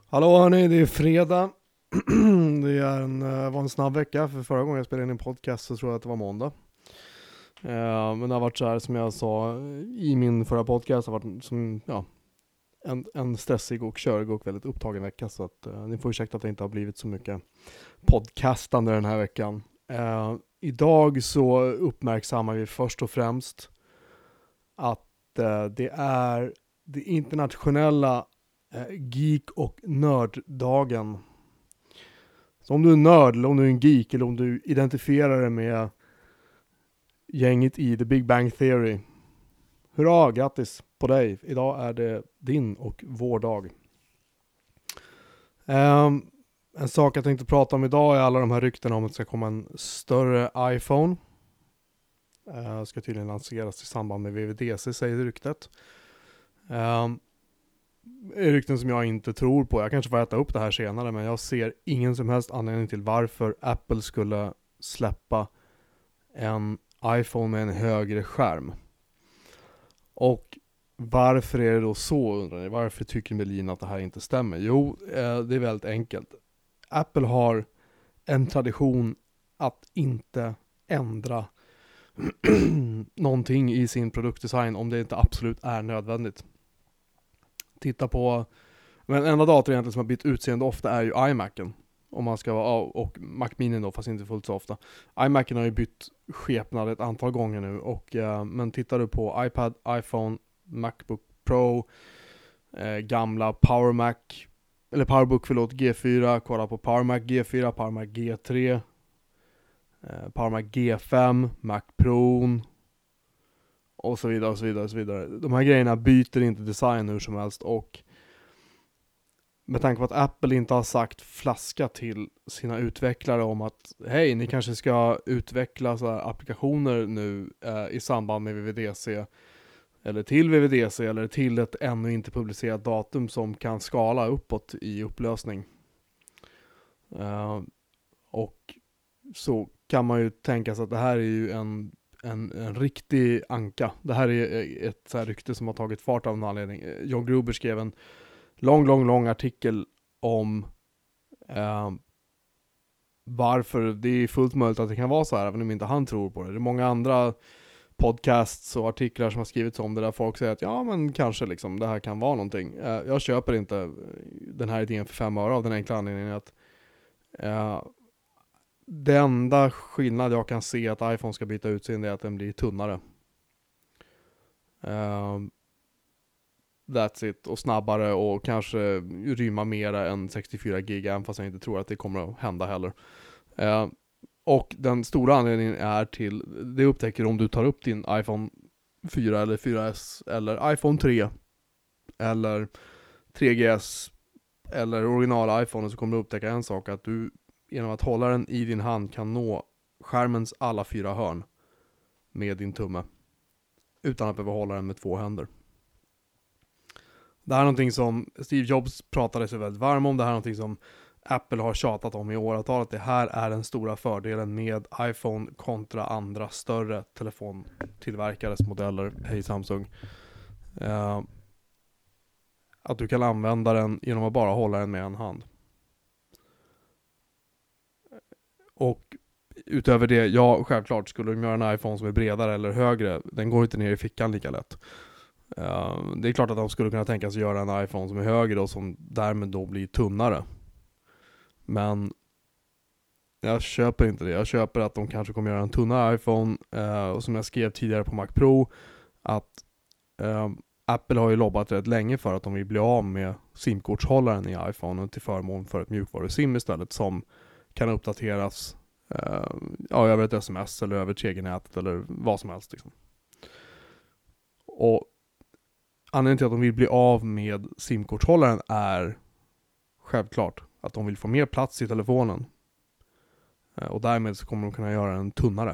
Hallå hörni, det är fredag. Det var en snabb vecka, för förra gången jag spelade in en podcast så tror jag att det var måndag. Men det har varit så här som jag sa i min förra podcast, har varit som, en stressig och körig och väldigt upptagen vecka, så att ni får ursäkta att det inte har blivit så mycket podcastande den här veckan. Idag så uppmärksammar vi först och främst att det är det internationella geek- och nörddagen. Så om du är nörd, eller om du är en geek, eller om du identifierar dig med gänget i The Big Bang Theory, hurra, grattis på dig. Idag är det din och vår dag. En sak jag tänkte prata om idag är alla de här ryktena om att det ska komma en större iPhone. Ska tydligen lanseras i samband med WWDC, säger ryktet. Är rykten som jag inte tror på. Jag kanske får äta upp det här senare, men jag ser ingen som helst anledning till varför Apple skulle släppa en iPhone med en högre skärm. Och varför är det då så, undrar ni? Varför tycker Melin att det här inte stämmer? Jo, det är väldigt enkelt. Apple har en tradition att inte ändra någonting i sin produktdesign om det inte absolut är nödvändigt. Titta på, men enda dator egentligen som har bytt utseende ofta är ju iMacen. Om man ska vara, och Mac Mini då, fast inte fullt så ofta. iMacen har ju bytt skepnad ett antal gånger nu, och men tittar du på iPad, iPhone, Macbook Pro, gamla PowerBook G4, kolla på PowerMac G4, PowerMac G3, PowerMac G5, Mac Pro och så vidare och så vidare och så vidare. De här grejerna byter inte design hur som helst, och med tanke på att Apple inte har sagt flaska till sina utvecklare om att hej, ni kanske ska utveckla så här applikationer nu i samband med WWDC eller till WWDC eller till ett ännu inte publicerat datum som kan skala uppåt i upplösning. Och så kan man ju tänka sig att det här är ju en riktig anka. Det här är ett så här rykte som har tagit fart av en anledning. John Gruber skrev en lång artikel om varför det är fullt möjligt att det kan vara så här, även om inte han tror på det. Det är många andra podcasts och artiklar som har skrivits om det där folk säger att ja, men kanske liksom det här kan vara någonting. Jag köper inte den här idén för 5 öre av den enkla anledningen att det enda skillnad jag kan se att iPhone ska byta utseende är att den blir tunnare. That's it. Och snabbare och kanske rymma mera än 64 GB, även fast jag inte tror att det kommer att hända heller. Och den stora anledningen är till, det upptäcker om du tar upp din iPhone 4 eller 4S eller iPhone 3 eller 3GS eller original iPhone, så kommer du upptäcka en sak, att du genom att hålla den i din hand kan nå skärmens alla 4 hörn med din tumme utan att behöva hålla den med 2 händer. Det här är någonting som Steve Jobs pratade sig väldigt varm om. Det här är någonting som Apple har tjatat om i åratal, att det här är den stora fördelen med iPhone kontra andra större telefontillverkares modeller. Hej Samsung. Att du kan använda den genom att bara hålla den med en hand. Och utöver det, ja, självklart skulle de göra en iPhone som är bredare eller högre, den går inte ner i fickan lika lätt. Det är klart att de skulle kunna tänka sig göra en iPhone som är högre och som därmed då blir tunnare. Men jag köper inte det. Jag köper att de kanske kommer göra en tunnare iPhone, och som jag skrev tidigare på Mac Pro, att Apple har ju lobbat rätt länge för att de vill bli av med simkortshållaren i iPhone till förmån för ett mjukvaru-sim istället, som kan uppdateras över ett sms eller över 3G-nätet eller vad som helst liksom. Och anledningen till att de vill bli av med simkortshållaren är självklart att de vill få mer plats i telefonen, och därmed så kommer de kunna göra den tunnare.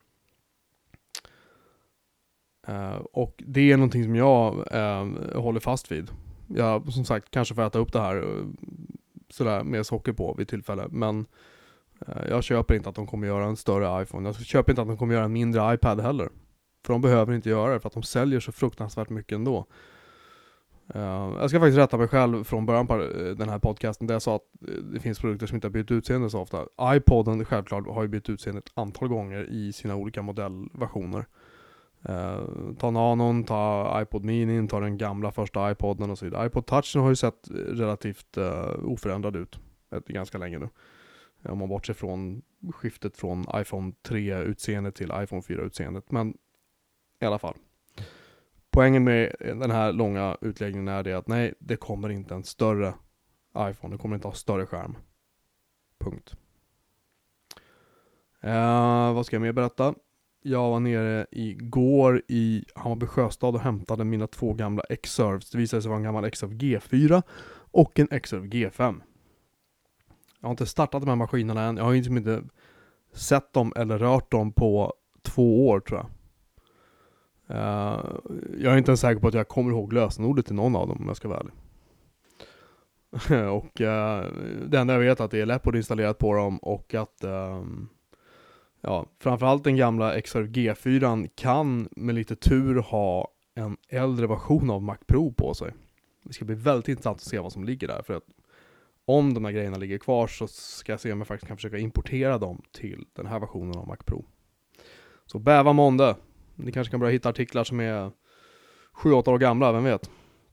Och det är någonting som jag håller fast vid. Jag som sagt kanske får äta upp det här sådär med socker på vid tillfälle, men jag köper inte att de kommer göra en större iPhone. Jag köper inte att de kommer göra en mindre iPad heller, för de behöver inte göra det för att de säljer så fruktansvärt mycket ändå. Jag ska faktiskt rätta mig själv från början på den här podcasten där jag sa att det finns produkter som inte har bytt utseende så ofta. iPoden självklart har ju bytt utseende ett antal gånger i sina olika modellversioner. Ta Nanon, ta iPod Mini, ta den gamla första iPoden och så vidare. iPod Touchen har ju sett relativt oförändrad ut ganska länge nu. Om man bortser från skiftet från iPhone 3-utseende till iPhone 4-utseendet. Men i alla fall. Poängen med den här långa utläggningen är det att nej, det kommer inte en större iPhone. Det kommer inte ha större skärm. Punkt. Vad ska jag mer berätta? Jag var nere igår i Hammarby Sjöstad och hämtade mina 2 gamla X-Serves. Det visade sig vara en gammal X-Serve G4 och en X-Serve G5. Jag har inte startat de här maskinerna än. Jag har inte sett dem eller rört dem på 2 år tror jag. Jag är inte ens säker på att jag kommer ihåg lösenordet till någon av dem om jag ska vara ärlig. Och det enda jag vet är att det är Leopard installerat på dem och att framförallt den gamla X-Serve G4 kan med lite tur ha en äldre version av Mac Pro på sig. Det ska bli väldigt intressant att se vad som ligger där, för att om de här grejerna ligger kvar så ska jag se om jag faktiskt kan försöka importera dem till den här versionen av Mac Pro. Så bäva måndag. Ni kanske kan börja hitta artiklar som är 7-8 år gamla, vem vet.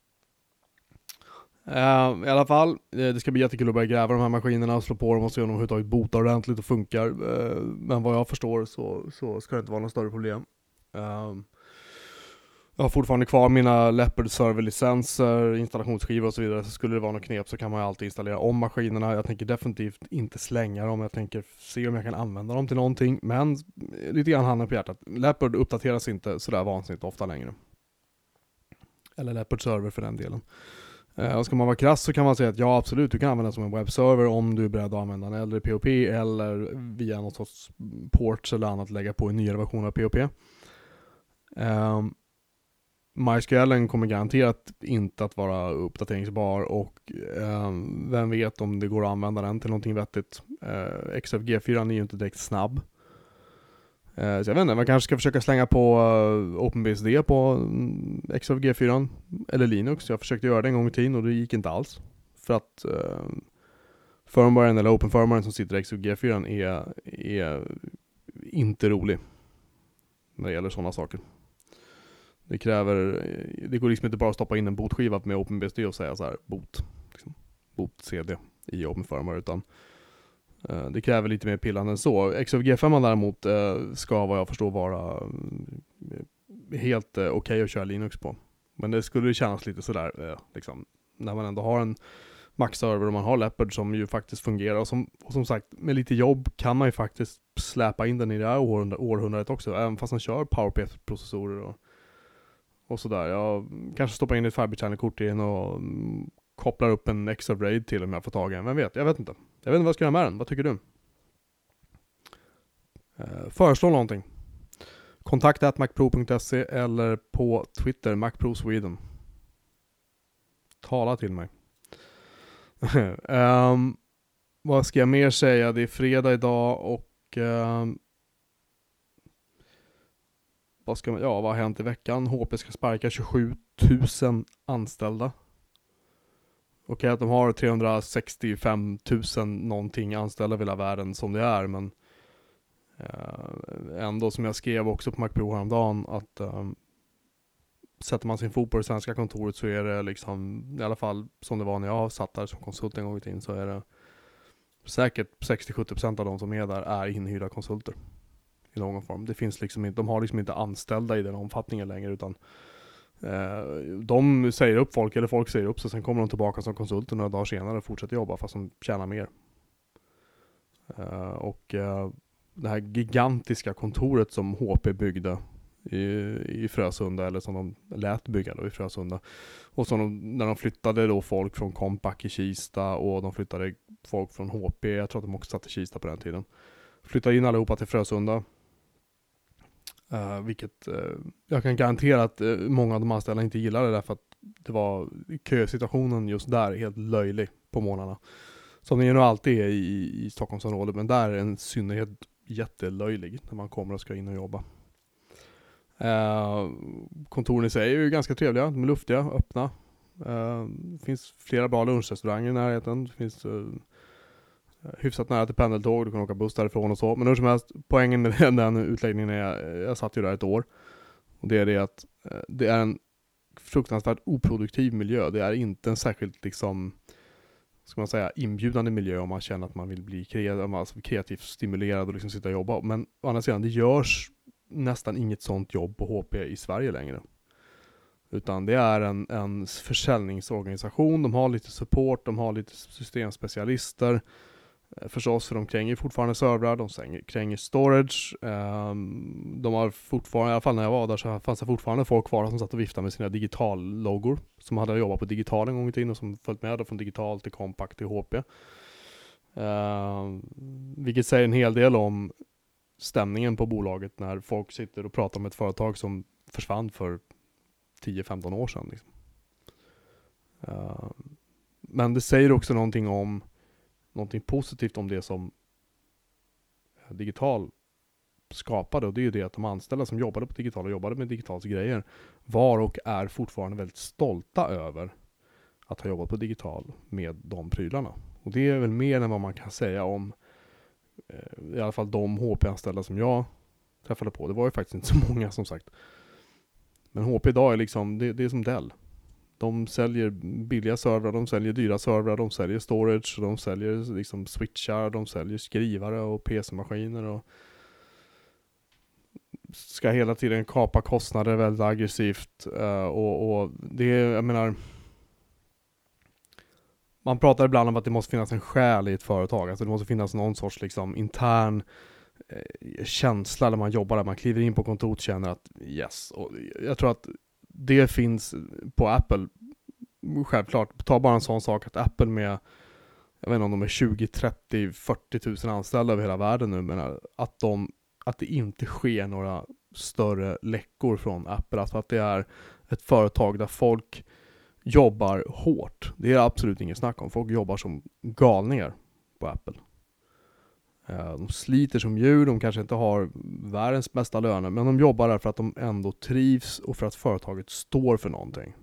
I alla fall, det ska bli jättekul att börja gräva de här maskinerna och slå på dem och se om de överhuvudtaget botar ordentligt och funkar. Men vad jag förstår så ska det inte vara något större problem. Jag har fortfarande kvar mina Leopard serverlicenser, installationsskivor och så vidare. Så skulle det vara något knep så kan man ju alltid installera om maskinerna. Jag tänker definitivt inte slänga dem. Jag tänker se om jag kan använda dem till någonting. Men lite grann handen på hjärtat. Leopard uppdateras inte sådär vansinnigt ofta längre. Eller Leopard server för den delen. Och ska man vara krass så kan man säga att ja, absolut, du kan använda den som en webbserver om du är beredd att använda en äldre POP eller via något sorts ports eller annat lägga på en nyare version av POP. MySQL kommer garanterat inte att vara uppdateringsbar och vem vet om det går att använda den till någonting vettigt. X-Serve G4 är ju inte direkt snabb. Så jag vet inte, man kanske ska försöka slänga på OpenBSD på X-Serve G4 eller Linux. Jag försökte göra det en gång i tiden och det gick inte alls. För att firmwaren eller open-firmwaren som sitter i X-Serve G4 är inte rolig när det gäller sådana saker. Det går liksom inte bara att stoppa in en bootskiva med OpenBSD och säga så här boot CD i open-firmware, utan det kräver lite mer pillande än så. X-Serve G5 däremot ska vad jag förstår vara helt okej att köra Linux på. Men det skulle kännas lite sådär liksom, när man ändå har en Mac-server och man har Leopard som ju faktiskt fungerar. Och som sagt, med lite jobb kan man ju faktiskt släpa in den i det här århundradet också. Även fast man kör PowerPC-processorer och sådär. Jag kanske stoppar in ett Fibre Channel-kort in och kopplar upp en X-Serve RAID till om jag får tag i den. Vem vet? Jag vet inte vad jag ska göra med den. Vad tycker du? Föreslå någonting. Kontakta macpro.se eller på Twitter macprosweden. Tala till mig. Vad ska jag mer säga? Det är fredag idag och vad har hänt i veckan? HP ska sparka 27 000 anställda. Okej att de har 365 000 någonting anställda i hela världen som det är, men ändå, som jag skrev också på MacPro häromdagen, att sätter man sin fot på det svenska kontoret så är det liksom, i alla fall som det var när jag satt där som konsult en gång i tiden, så är det säkert 60-70% av de som är där är inhyrda konsulter i någon form. Det finns liksom inte, de har liksom inte anställda i den omfattningen längre, utan de säger upp folk, eller folk säger upp sig, sen kommer de tillbaka som konsulter några dagar senare och fortsätter jobba fast de tjänar mer. Det här gigantiska kontoret som HP byggde i Frösunda, eller som de lät bygga då i Frösunda, och när de flyttade då folk från Compaq i Kista och de flyttade folk från HP, jag tror att de också satt i Kista på den tiden, flyttade in allihopa till Frösunda. Vilket jag kan garantera att många av de anställda inte gillade, därför att det var kösituationen just där helt löjlig på morgnarna. Som det ju nog alltid är i Stockholmsområdet, men där är en synnerhet jättelöjlig när man kommer och ska in och jobba. Kontoren i sig är ju ganska trevliga, de är luftiga, öppna. Det finns flera bra lunchrestauranger i närheten. Det finns hyfsat nära till pendeltåg, du kan åka buss därifrån och så. Men hur som helst, poängen med den utläggningen är, jag satt ju där ett år. Och det är det att det är en fruktansvärt oproduktiv miljö. Det är inte en särskilt liksom, ska man säga, inbjudande miljö om man känner att man vill bli kreativt stimulerad och liksom sitta och jobba. Men å andra sidan, det görs nästan inget sånt jobb på HP i Sverige längre. Utan det är en försäljningsorganisation, de har lite support, de har lite systemspecialister. Förstås, för de kränger fortfarande servrar, de kränger storage. De har fortfarande, i alla fall när jag var där, så fanns det fortfarande folk kvar som satt och viftade med sina digital-loggor. Som hade jobbat på digital en gång i tiden och som följt med från digital till compact till HP. Vilket säger en hel del om stämningen på bolaget när folk sitter och pratar om ett företag som försvann för 10-15 år sedan. Liksom. Men det säger också någonting positivt om det som digital skapade, och det är ju det att de anställda som jobbade på digital och jobbade med digitals grejer var och är fortfarande väldigt stolta över att ha jobbat på digital med de prylarna. Och det är väl mer än vad man kan säga om i alla fall de HP-anställda som jag träffade på. Det var ju faktiskt inte så många som sagt. Men HP idag är liksom, det är som Dell. De säljer billiga servrar, de säljer dyra servrar, de säljer storage, de säljer liksom switchar, de säljer skrivare och PC-maskiner och ska hela tiden kapa kostnader väldigt aggressivt. Och det är, jag menar, man pratar ibland om att det måste finnas en själ i ett företag. Alltså det måste finnas någon sorts liksom intern känsla när man jobbar där. Man kliver in på kontoret och känner att yes. Och jag tror att det finns på Apple. Självklart, ta bara en sån sak att Apple med, jag vet inte om de är 20, 30, 40 tusen anställda över hela världen nu, men att det inte sker några större läckor från Apple. Alltså att det är ett företag där folk jobbar hårt. Det är absolut ingen snack om. Folk jobbar som galningar på Apple. De sliter som djur, de kanske inte har världens bästa löner, men de jobbar där för att de ändå trivs och för att företaget står för någonting.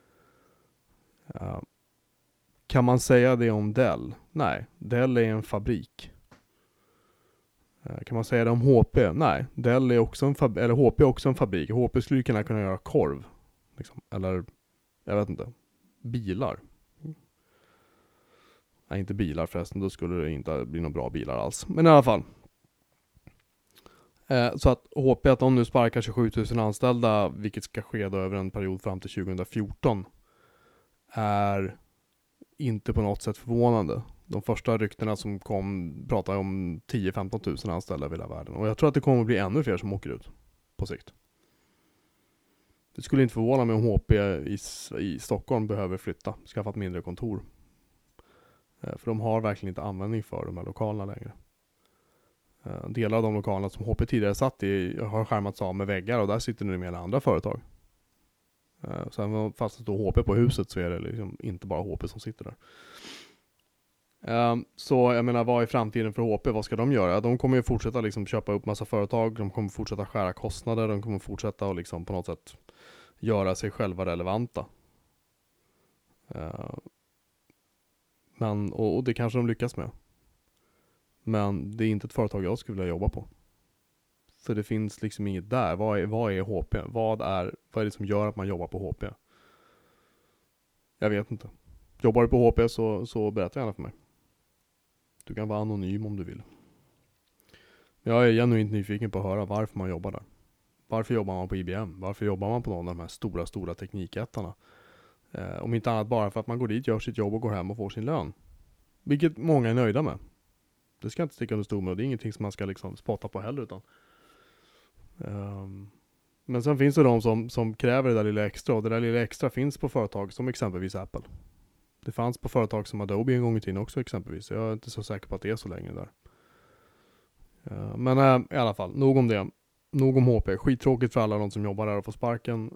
Kan man säga det om Dell? Nej, Dell är en fabrik. Kan man säga det om HP? Nej, Dell är också eller HP är också en fabrik. HP skulle kunna göra korv. Liksom. Eller, jag vet inte, bilar. Nej, inte bilar förresten, då skulle det inte bli några bra bilar alls. Men i alla fall. Så att HP, att de nu sparkar 27 000 anställda, vilket ska ske då över en period fram till 2014, är inte på något sätt förvånande. De första ryktena som kom pratade om 10-15 000 anställda över hela världen. Och jag tror att det kommer att bli ännu fler som åker ut på sikt. Det skulle inte förvåna mig om HP i Stockholm behöver flytta, skaffa ett mindre kontor. För de har verkligen inte användning för de här lokalerna längre. Delar av de lokalerna som HP tidigare satt i har skärmats av med väggar, och där sitter nu med andra företag. Sen fast det står HP på huset så är det liksom inte bara HP som sitter där. Så jag menar, vad är framtiden för HP? Vad ska de göra? De kommer ju fortsätta liksom köpa upp massa företag, de kommer fortsätta skära kostnader, de kommer fortsätta och liksom på något sätt göra sig själva relevanta. Och det kanske de lyckas med. Men det är inte ett företag jag skulle vilja jobba på. För det finns liksom inget där. Vad är HP? Vad är det som gör att man jobbar på HP? Jag vet inte. Jobbar du på HP så berätta gärna för mig. Du kan vara anonym om du vill. Jag är genuint nyfiken på att höra varför man jobbar där. Varför jobbar man på IBM? Varför jobbar man på någon av de här stora teknikjättarna? Om inte annat bara för att man går dit, gör sitt jobb och går hem och får sin lön. Vilket många är nöjda med. Det ska inte sticka under stol med, och det är ingenting som man ska liksom spotta på heller, utan men sen finns det de som kräver det där lilla extra, och det där lilla extra finns på företag som exempelvis Apple. Det fanns på företag som Adobe en gång i tiden också exempelvis. Jag är inte så säker på att det är så länge där. Men i alla fall, nog om det. Nog om HP. Skittråkigt för alla de som jobbar där och får sparken.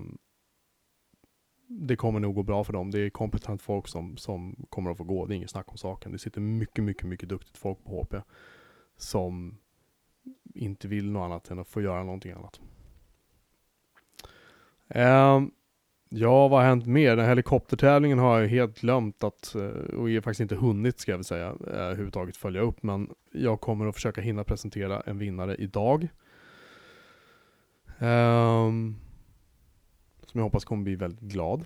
Det kommer nog gå bra för dem. Det är kompetent folk som kommer att få gå. Det är inget snack om saken. Det sitter mycket duktigt folk på HP som inte vill något annat än att få göra någonting annat. Ja, vad har hänt mer? Den här helikoptertävlingen har jag helt glömt att, och är faktiskt inte hunnit ska jag väl säga, överhuvudtaget följa upp. Men jag kommer att försöka hinna presentera en vinnare idag. Som jag hoppas kommer bli väldigt glad.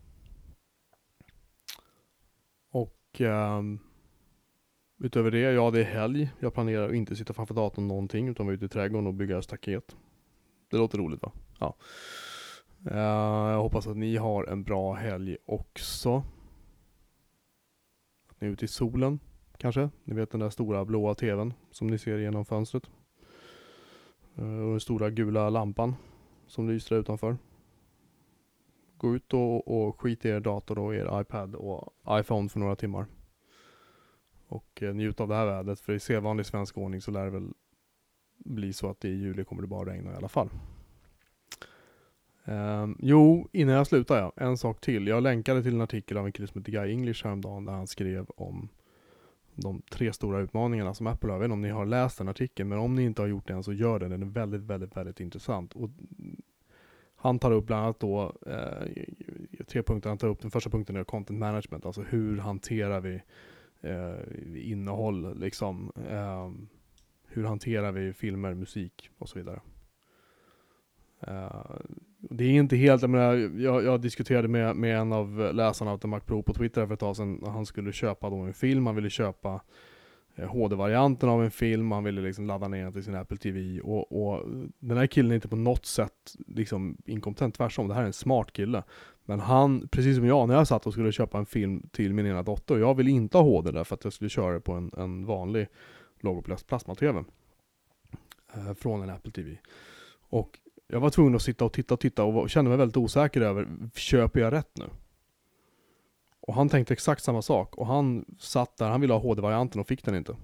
Och utöver det, ja det är helg. Jag planerar att inte sitta framför datorn någonting utan vara ute i trädgården och bygga staket. Det låter roligt va? Ja. Jag hoppas att ni har en bra helg också. Att ni är ute i solen kanske. Ni vet den där stora blåa tvn som ni ser genom fönstret. Och den stora gula lampan som lyser utanför. Gå ut och skit i er dator och er iPad och iPhone för några timmar. Och njut av det här vädret. För i sedvanlig svensk ordning så lär det väl bli så att i juli kommer det bara regna i alla fall. Innan jag slutar en sak till. Jag länkade till en artikel av en kille som heter Guy English häromdagen där han skrev om de 3 stora utmaningarna som Apple har. Jag vet inte om ni har läst den artikeln, men om ni inte har gjort det än så gör den. Den är väldigt, väldigt, väldigt intressant. Och han tar upp bland annat då 3 punkter. Han tar upp den första punkten är content management. Alltså hur hanterar vi innehåll liksom. Hur hanterar vi filmer, musik och så vidare. Det är inte helt, jag diskuterade med en av läsarna av The Mac Pro på Twitter för ett tag sedan. Han skulle köpa då en film, han ville köpa HD-varianten av en film, han ville liksom ladda ner den till sin Apple TV och den här killen är inte på något sätt liksom inkompetent, tvärtom, det här är en smart kille. Men han, precis som jag, när jag satt och skulle köpa en film till min ena dotter, jag ville inte ha HD där för att jag skulle köra det på en vanlig lågupplöst plasma-TV från en Apple TV. Och jag var tvungen att sitta och titta och kände mig väldigt osäker över, köper jag rätt nu? Och han tänkte exakt samma sak. Och han satt där, han ville ha HD-varianten och fick den inte.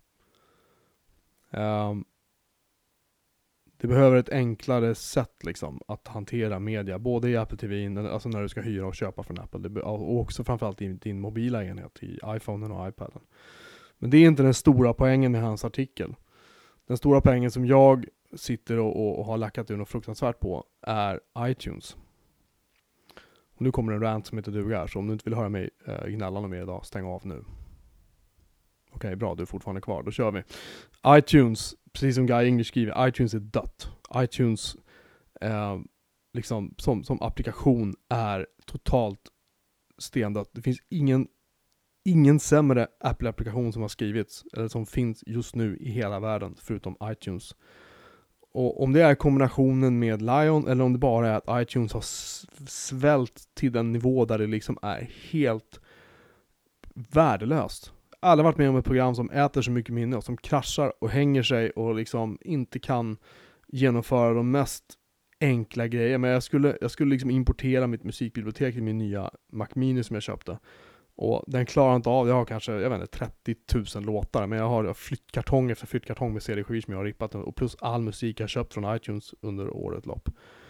Det behöver ett enklare sätt liksom, att hantera media. Både i Apple TV, alltså när du ska hyra och köpa från Apple. Och också framförallt i din mobila enhet, i iPhonen och iPaden. Men det är inte den stora poängen med hans artikel. Den stora poängen som jag sitter och har lackat ur något fruktansvärt på är iTunes. Och nu kommer en rant som inte dugar, så om du inte vill höra mig gnälla något mer idag, stäng av nu. Okej, bra, du är fortfarande kvar, då kör vi. iTunes, precis som Guy English skriver, iTunes är dött. iTunes liksom, som applikation är totalt stendött. Det finns ingen sämre Apple-applikation som har skrivits, eller som finns just nu i hela världen, förutom iTunes. Och om det är kombinationen med Lion eller om det bara är att iTunes har svällt till den nivå där det liksom är helt värdelöst. Alla har varit med om ett program som äter så mycket minne och som kraschar och hänger sig och liksom inte kan genomföra de mest enkla grejer. Men jag skulle liksom importera mitt musikbibliotek i min nya Mac Mini som jag köpte. Och den klarar inte av, jag har kanske, jag vet inte, 30 000 låtar, men jag har flyttkartong efter flyttkartong med CD-skivor som jag har rippat, och plus all musik jag har köpt från iTunes under årens lopp.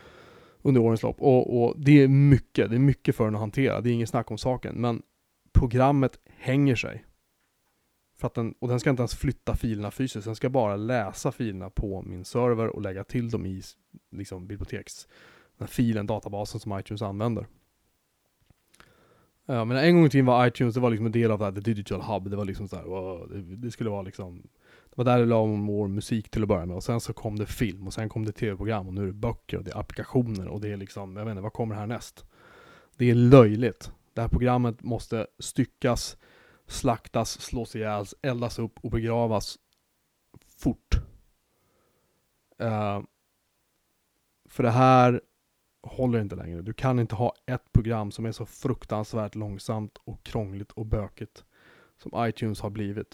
Och det är mycket för den att hantera, det är ingen snack om saken, men programmet hänger sig. För att den ska inte ens flytta filerna fysiskt, den ska bara läsa filerna på min server och lägga till dem i liksom den filen, databasen som iTunes använder. Ja, men en gång i tiden var iTunes, det var liksom en del av det här, The Digital Hub. Det var liksom så här, wow, det skulle vara liksom, det var där det la om vår musik till att börja med. Och sen så kom det film, och sen kom det tv-program, och nu är det böcker, och det är applikationer, och det är liksom, jag vet inte, vad kommer härnäst? Det är löjligt. Det här programmet måste styckas, slaktas, slås ihjäl, eldas upp och begravas fort. För det här håller inte längre. Du kan inte ha ett program som är så fruktansvärt långsamt och krångligt och bökigt som iTunes har blivit.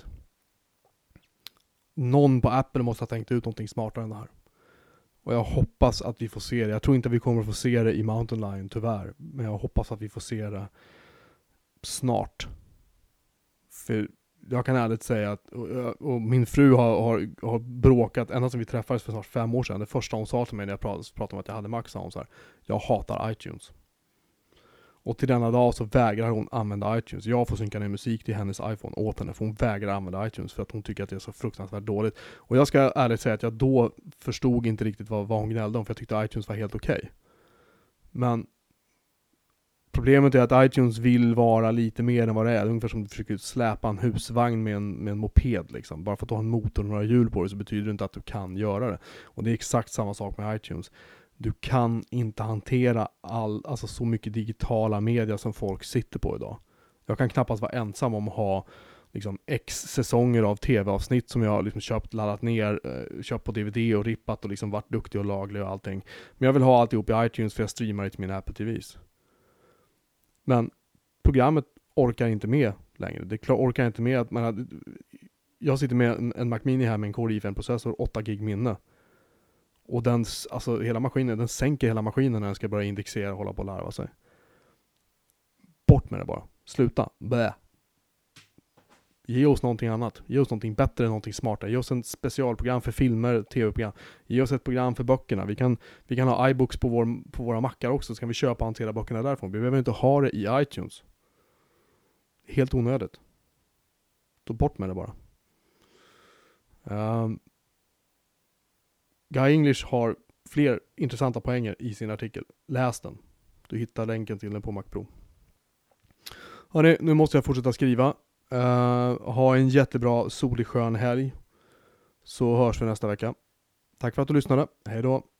Någon på Apple måste ha tänkt ut någonting smartare än det här. Och jag hoppas att vi får se det. Jag tror inte att vi kommer att få se det i Mountain Lion tyvärr. Men jag hoppas att vi får se det snart. För jag kan ärligt säga att och min fru har bråkat ända sedan vi träffades för snart 5 år sedan. Det första hon sa till mig när jag pratade om att jag hade Mac, sa hon så här: jag hatar iTunes. Och till denna dag så vägrar hon använda iTunes. Jag får synka ner musik till hennes iPhone åt henne, för hon vägrar använda iTunes för att hon tycker att det är så fruktansvärt dåligt. Och jag ska ärligt säga att jag då förstod inte riktigt vad hon gnällde om, för jag tyckte iTunes var helt okej. Men Problemet är att iTunes vill vara lite mer än vad det är. Ungefär som du försöker släpa en husvagn med en moped liksom. Bara för att du har en motor och några hjul på det så betyder det inte att du kan göra det. Och det är exakt samma sak med iTunes. Du kan inte hantera alltså så mycket digitala media som folk sitter på idag. Jag kan knappast vara ensam om att ha liksom X säsonger av tv-avsnitt som jag har liksom köpt, laddat ner, köpt på DVD och rippat och liksom varit duktig och laglig och allting. Men jag vill ha alltihop i iTunes för jag streamar det till mina Apple TVs. Men programmet orkar inte med längre. Det orkar inte med att jag sitter med en Mac Mini här med en Core i5-processor, 8 gig minne. Och hela maskinen, den sänker hela maskinen när den ska börja indexera och hålla på och larva sig. Bort med det bara. Sluta. Blä. Ge oss någonting annat. Ge oss någonting bättre, någonting smartare. Ge oss en specialprogram för filmer, tv-program. Ge oss ett program för böckerna. Vi kan ha iBooks på våra mackar också. Så kan vi köpa och hantera böckerna därifrån. Vi behöver inte ha det i iTunes. Helt onödigt. Ta bort med det bara. Guy English har fler intressanta poänger i sin artikel. Läs den. Du hittar länken till den på Mac Pro. Hörrni, nu måste jag fortsätta skriva. Ha en jättebra solig skön helg. Så hörs vi nästa vecka. Tack för att du lyssnade. Hej då.